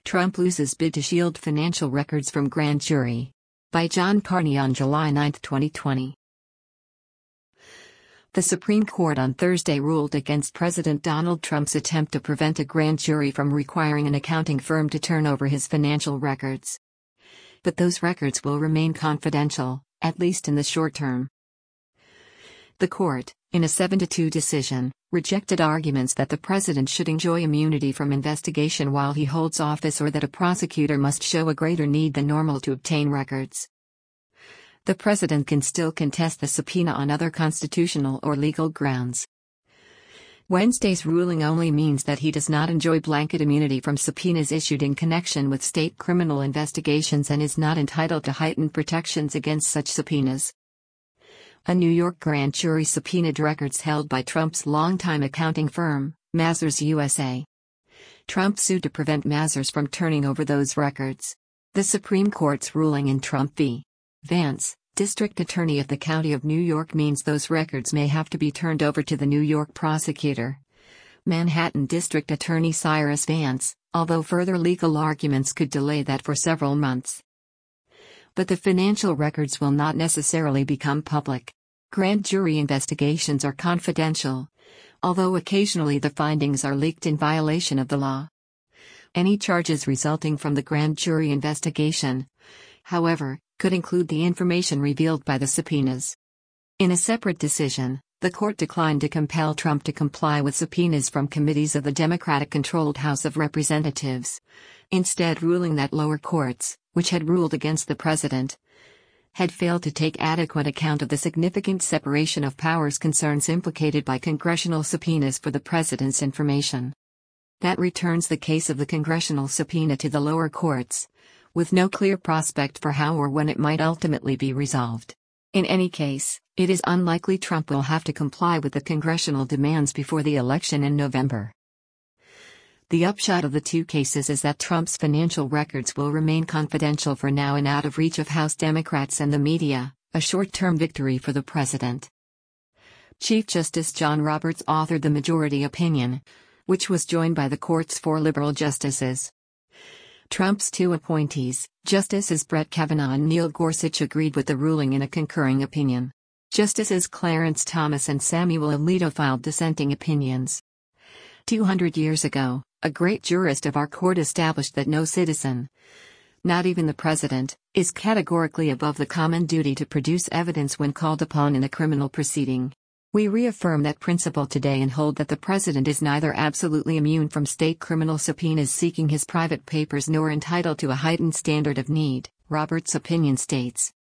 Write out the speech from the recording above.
Trump loses bid to shield financial records from grand jury. By John Carney on July 9, 2020. The Supreme Court on Thursday ruled against President Donald Trump's attempt to prevent a grand jury from requiring an accounting firm to turn over his financial records. But those records will remain confidential, at least in the short term. The court, in a 7-2 decision, rejected arguments that the president should enjoy immunity from investigation while he holds office or that a prosecutor must show a greater need than normal to obtain records. The president can still contest the subpoena on other constitutional or legal grounds. Wednesday's ruling only means that he does not enjoy blanket immunity from subpoenas issued in connection with state criminal investigations and is not entitled to heightened protections against such subpoenas. A New York grand jury subpoenaed records held by Trump's longtime accounting firm, Mazars USA. Trump sued to prevent Mazars from turning over those records. The Supreme Court's ruling in Trump v. Vance, District Attorney of the County of New York, means those records may have to be turned over to the New York prosecutor. Manhattan District Attorney Cyrus Vance, although further legal arguments could delay that for several months. But the financial records will not necessarily become public. Grand jury investigations are confidential, although occasionally the findings are leaked in violation of the law. Any charges resulting from the grand jury investigation, however, could include the information revealed by the subpoenas. In a separate decision, the court declined to compel Trump to comply with subpoenas from committees of the Democratic-controlled House of Representatives, instead ruling that lower courts, which had ruled against the president, had failed to take adequate account of the significant separation of powers concerns implicated by congressional subpoenas for the president's information. That returns the case of the congressional subpoena to the lower courts, with no clear prospect for how or when it might ultimately be resolved. In any case, it is unlikely Trump will have to comply with the congressional demands before the election in November. The upshot of the two cases is that Trump's financial records will remain confidential for now and out of reach of House Democrats and the media, a short-term victory for the president. Chief Justice John Roberts authored the majority opinion, which was joined by the court's 4 liberal justices. Trump's 2 appointees, Justices Brett Kavanaugh and Neil Gorsuch, agreed with the ruling in a concurring opinion. Justices Clarence Thomas and Samuel Alito filed dissenting opinions. 200 years ago, a great jurist of our court established that no citizen, not even the president, is categorically above the common duty to produce evidence when called upon in a criminal proceeding. We reaffirm that principle today and hold that the president is neither absolutely immune from state criminal subpoenas seeking his private papers nor entitled to a heightened standard of need, Roberts' opinion states.